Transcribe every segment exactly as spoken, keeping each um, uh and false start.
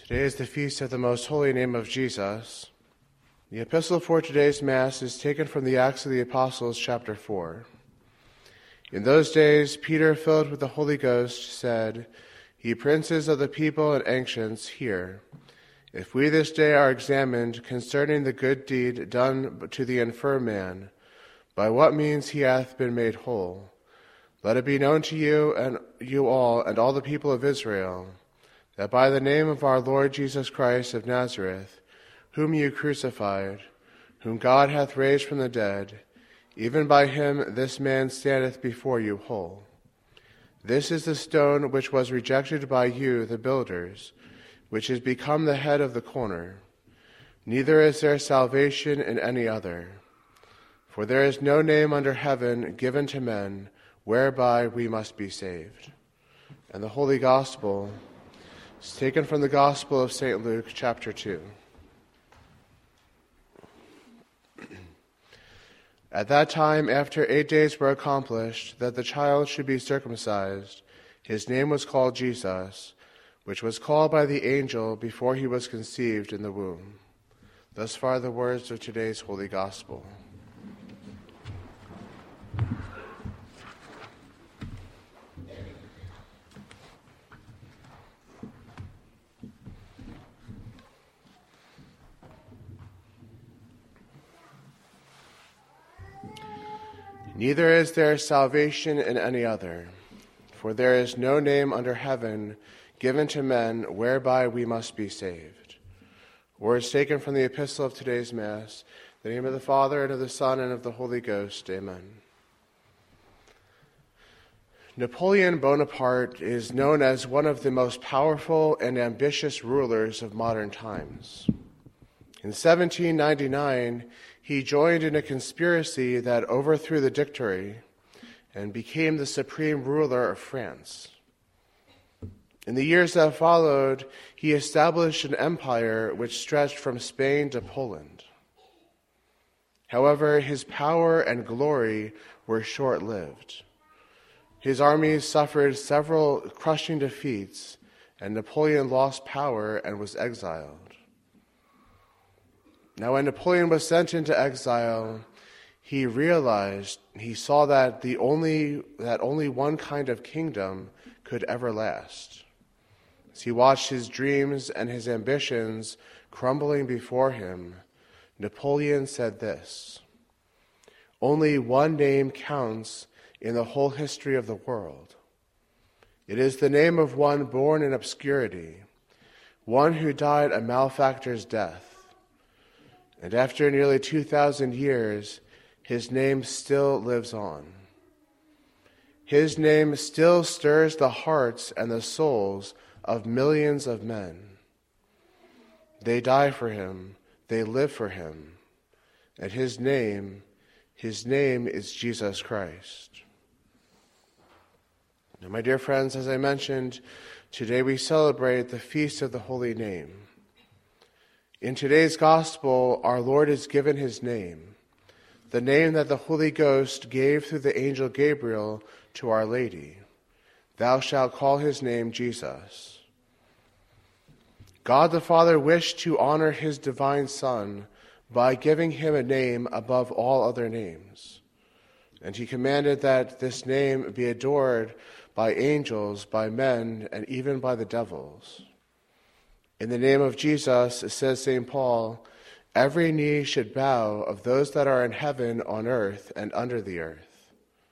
Today is the feast of the most holy name of Jesus. The epistle for today's Mass is taken from the Acts of the Apostles, chapter four. In those days, Peter, filled with the Holy Ghost, said, Ye princes of the people and ancients, hear. If we this day are examined concerning the good deed done to the infirm man, by what means he hath been made whole, let it be known to you and you all and all the people of Israel, that by the name of our Lord Jesus Christ of Nazareth, whom you crucified, whom God hath raised from the dead, even by him this man standeth before you whole. This is the stone which was rejected by you, the builders, which is become the head of the corner. Neither is there salvation in any other. For there is no name under heaven given to men whereby we must be saved. And the Holy Gospel is taken from the Gospel of Saint Luke, chapter two. At that time, after eight days were accomplished, that the child should be circumcised, his name was called Jesus, which was called by the angel before he was conceived in the womb. Thus far the words of today's Holy Gospel. Neither is there salvation in any other, for there is no name under heaven given to men whereby we must be saved. Words taken from the epistle of today's Mass, in the name of the Father, and of the Son, and of the Holy Ghost. Amen. Napoleon Bonaparte is known as one of the most powerful and ambitious rulers of modern times. In seventeen ninety-nine, he joined in a conspiracy that overthrew the dictatorship and became the supreme ruler of France. In the years that followed, he established an empire which stretched from Spain to Poland. However, his power and glory were short-lived. His armies suffered several crushing defeats, and Napoleon lost power and was exiled. Now, when Napoleon was sent into exile, he realized, he saw that the only that only one kind of kingdom could ever last. As he watched his dreams and his ambitions crumbling before him, Napoleon said this: Only one name counts in the whole history of the world. It is the name of one born in obscurity, one who died a malefactor's death. And after nearly two thousand years, his name still lives on. His name still stirs the hearts and the souls of millions of men. They die for him, they live for him. And his name, his name is Jesus Christ. Now, my dear friends, as I mentioned, today we celebrate the Feast of the Holy Name. In today's Gospel, our Lord is given his name, the name that the Holy Ghost gave through the angel Gabriel to Our Lady. Thou shalt call his name Jesus. God the Father wished to honor his divine Son by giving him a name above all other names. And he commanded that this name be adored by angels, by men, and even by the devils. In the name of Jesus, says Saint Paul, every knee should bow of those that are in heaven, on earth, and under the earth.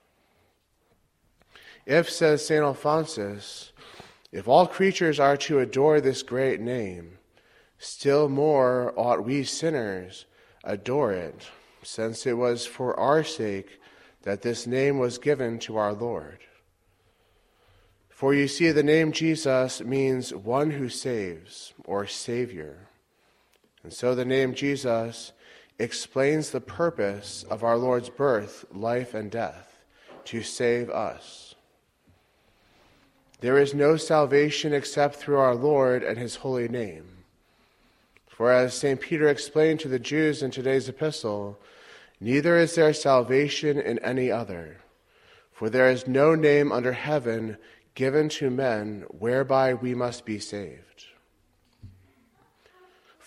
If, says Saint Alphonsus, if all creatures are to adore this great name, still more ought we sinners adore it, since it was for our sake that this name was given to our Lord. For you see, the name Jesus means one who saves, or Savior. And so the name Jesus explains the purpose of our Lord's birth, life, and death, to save us. There is no salvation except through our Lord and his holy name. For as Saint Peter explained to the Jews in today's epistle, neither is there salvation in any other, for there is no name under heaven given to men whereby we must be saved.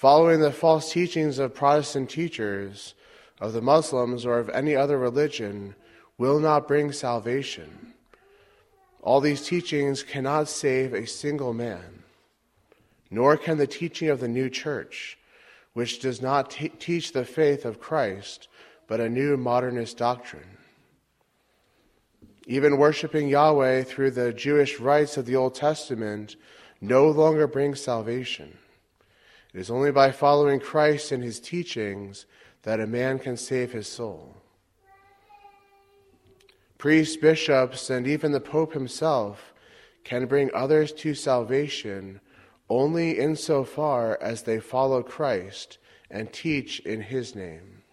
Following the false teachings of Protestant teachers, of the Muslims, or of any other religion will not bring salvation. All these teachings cannot save a single man, nor can the teaching of the new church, which does not t- teach the faith of Christ, but a new modernist doctrine. Even worshiping Yahweh through the Jewish rites of the Old Testament no longer brings salvation. It is only by following Christ and his teachings that a man can save his soul. Priests, bishops, and even the Pope himself can bring others to salvation only insofar as they follow Christ and teach in his name.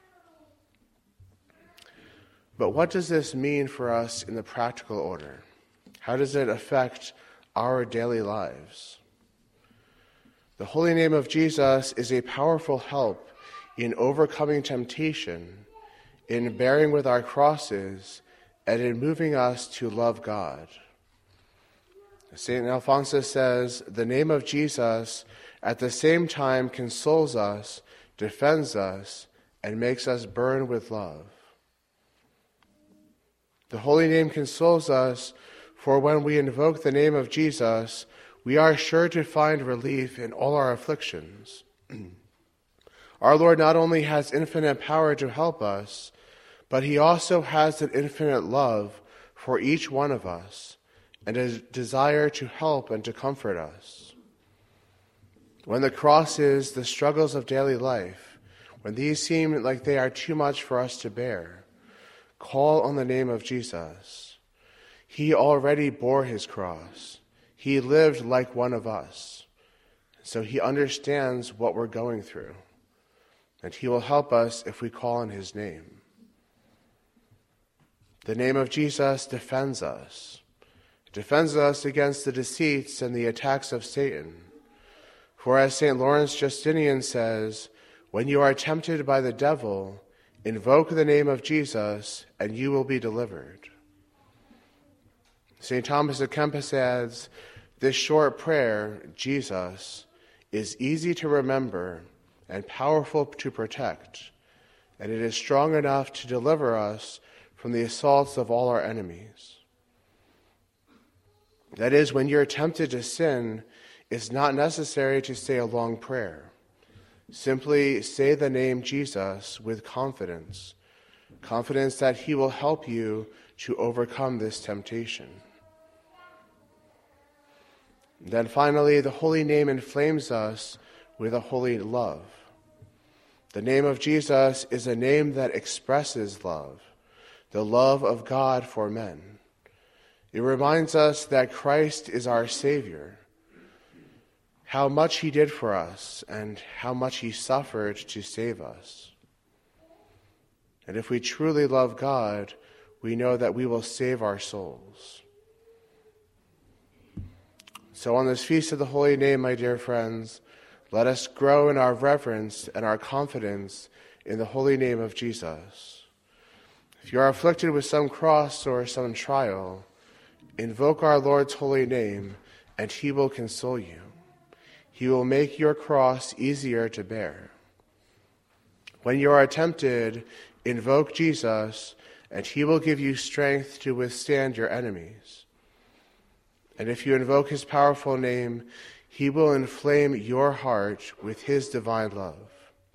But what does this mean for us in the practical order? How does it affect our daily lives? The holy name of Jesus is a powerful help in overcoming temptation, in bearing with our crosses, and in moving us to love God. Saint Alphonsus says, the name of Jesus at the same time consoles us, defends us, and makes us burn with love. The holy name consoles us, for when we invoke the name of Jesus, we are sure to find relief in all our afflictions. Our Lord not only has infinite power to help us, but he also has an infinite love for each one of us and a desire to help and to comfort us. When the crosses, the struggles of daily life, when these seem like they are too much for us to bear, call on the name of Jesus. He already bore his cross. He lived like one of us. So he understands what we're going through. And he will help us if we call on his name. The name of Jesus defends us. It defends us against the deceits and the attacks of Satan. For as Saint Lawrence Justinian says, when you are tempted by the devil, invoke the name of Jesus and you will be delivered. Saint Thomas à Kempis adds, this short prayer, Jesus, is easy to remember and powerful to protect, and it is strong enough to deliver us from the assaults of all our enemies. That is, when you're tempted to sin, it's not necessary to say a long prayer. Simply say the name Jesus with confidence, confidence that he will help you to overcome this temptation. Then finally, the holy name inflames us with a holy love. The name of Jesus is a name that expresses love, the love of God for men. It reminds us that Christ is our Savior, how much he did for us, and how much he suffered to save us. And if we truly love God, we know that we will save our souls. So on this feast of the Holy Name, my dear friends, let us grow in our reverence and our confidence in the holy name of Jesus. If you are afflicted with some cross or some trial, invoke our Lord's holy name, and he will console you. He will make your cross easier to bear. When you are tempted, invoke Jesus, and he will give you strength to withstand your enemies. And if you invoke his powerful name, he will inflame your heart with his divine love.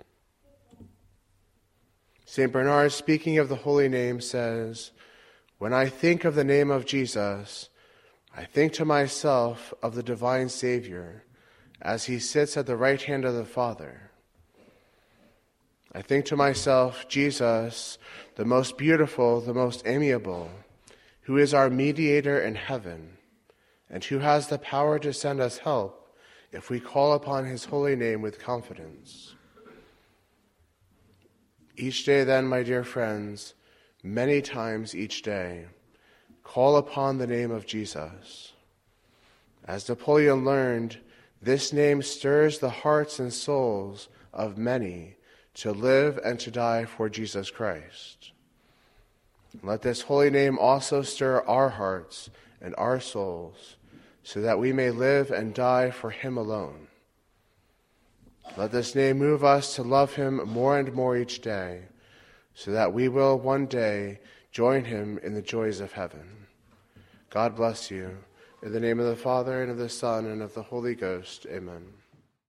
Saint Bernard, speaking of the holy name, says, when I think of the name of Jesus, I think to myself of the divine Savior, as he sits at the right hand of the Father. I think to myself, Jesus, the most beautiful, the most amiable, who is our mediator in heaven, and who has the power to send us help if we call upon his holy name with confidence. Each day then, my dear friends, many times each day, call upon the name of Jesus. As Napoleon learned, this name stirs the hearts and souls of many to live and to die for Jesus Christ. Let this holy name also stir our hearts and our souls, so that we may live and die for him alone. Let this name move us to love him more and more each day, so that we will one day join him in the joys of heaven. God bless you. In the name of the Father, and of the Son, and of the Holy Ghost. Amen.